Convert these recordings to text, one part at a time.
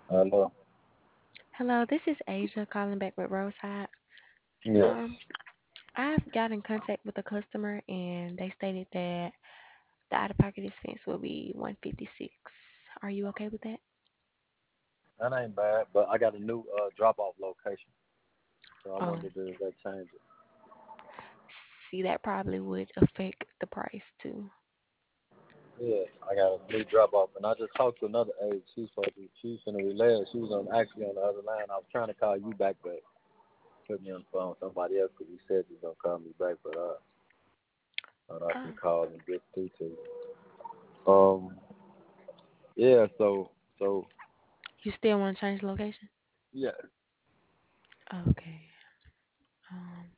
Hello. Hello, this is Asia calling back with Roadside. Yes. Um, I've got in contact with a customer and they stated that the out-of-pocket expense will be 156. Are you okay with that? That ain't bad, but I got a new drop off location, so I Oh, wonder does that change it? see, that probably would affect the price too. Yeah, I got a new drop off, and I just talked to another aide. She was finna relay it. She was on actually on the other line. I was trying to call you back, but put me on the phone with somebody else because you said you was gonna call me back, but thought I can Oh, call and get through to you. Yeah. So you still want to change the location? yeah, Okay. Um,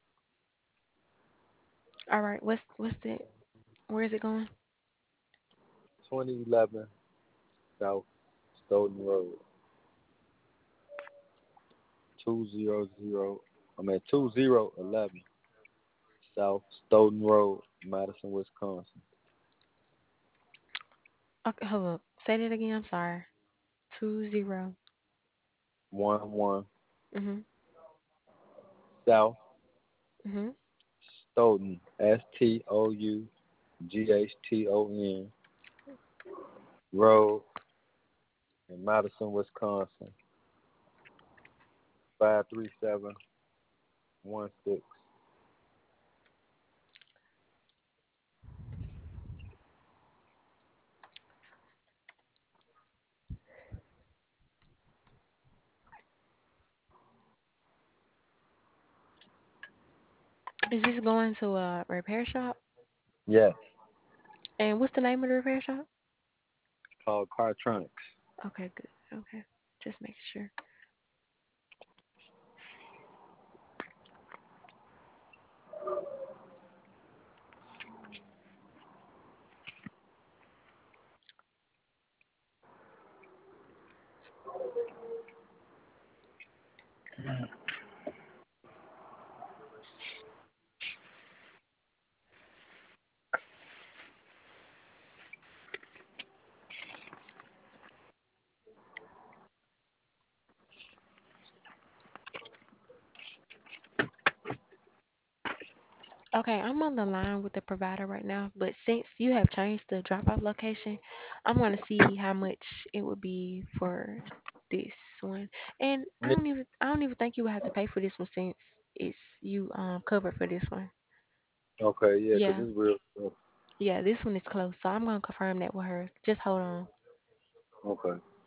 all right. What's the where is it going? 2011 South Stoughton Road, 200. I mean 2011 South Stoughton Road, Madison, Wisconsin. Okay, hold up. Say that again. I'm sorry. 20. 11 Mhm. South Mhm. Stoughton, Stoughton Road in Madison, Wisconsin, 53716. Is this going to a repair shop? Yes, And what's the name of the repair shop? it's called Cartronics. Okay, good. Okay. Just making sure. Okay, I'm on the line with the provider right now, but since you have changed the drop-off location, I'm gonna see how much it would be for this one. And Yeah, I don't even think you would have to pay for this one since it's you covered for this one. okay, yeah, 'cause Yeah, it's real stuff. yeah, this one is close, so I'm gonna confirm that with her. Just hold on. Okay.